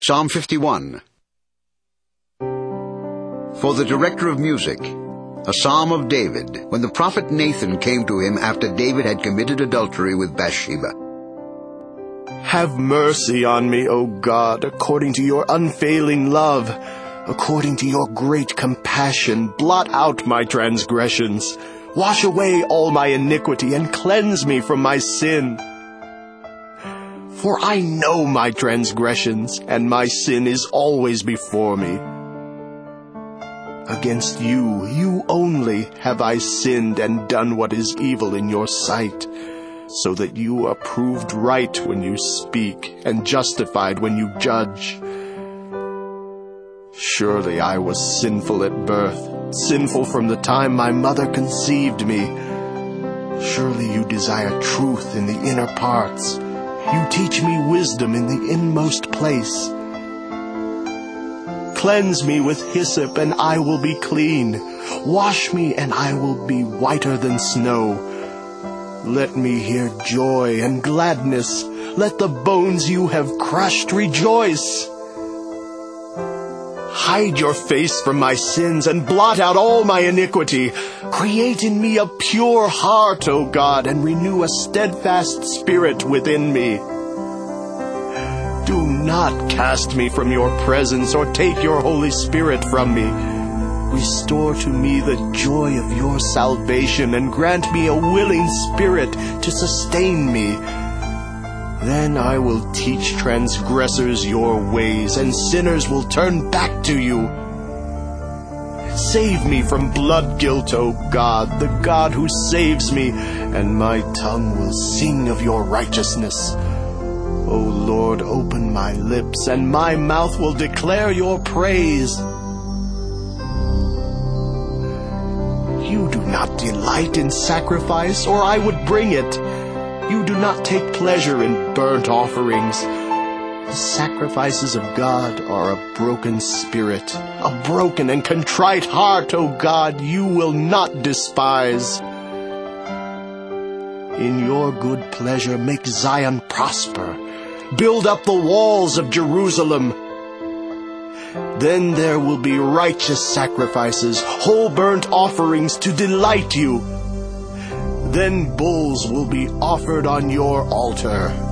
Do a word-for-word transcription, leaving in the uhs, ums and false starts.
Psalm fifty-one. For the director of music, a psalm of David, when the prophet Nathan came to him after David had committed adultery with Bathsheba. Have mercy on me, O God, according to your unfailing love. According to your great compassion, blot out my transgressions. Wash away all my iniquity and cleanse me from my sin. For I know my transgressions, and my sin is always before me. Against you, you only, have I sinned and done what is evil in your sight, so that you are proved right when you speak, and justified when you judge. Surely I was sinful at birth, sinful from the time my mother conceived me. Surely you desire truth in the inner parts. You teach me wisdom in the inmost place. Cleanse me with hyssop, and I will be clean. Wash me, and I will be whiter than snow. Let me hear joy and gladness. Let the bones you have crushed rejoice. Hide your face from my sins and blot out all my iniquity. Create in me a pure heart, O God, and renew a steadfast spirit within me. Do not cast me from your presence or take your Holy Spirit from me. Restore to me the joy of your salvation and grant me a willing spirit to sustain me. Then I will teach transgressors your ways, and sinners will turn back to you. Save me from blood guilt, O God, the God who saves me, and my tongue will sing of your righteousness. O Lord, open my lips, and my mouth will declare your praise. You do not delight in sacrifice, or I would bring it. You do not take pleasure in burnt offerings. The sacrifices of God are a broken spirit, a broken and contrite heart, O God, you will not despise. In your good pleasure make Zion prosper. Build up the walls of Jerusalem. Then there will be righteous sacrifices, whole burnt offerings to delight you. Then bulls will be offered on your altar.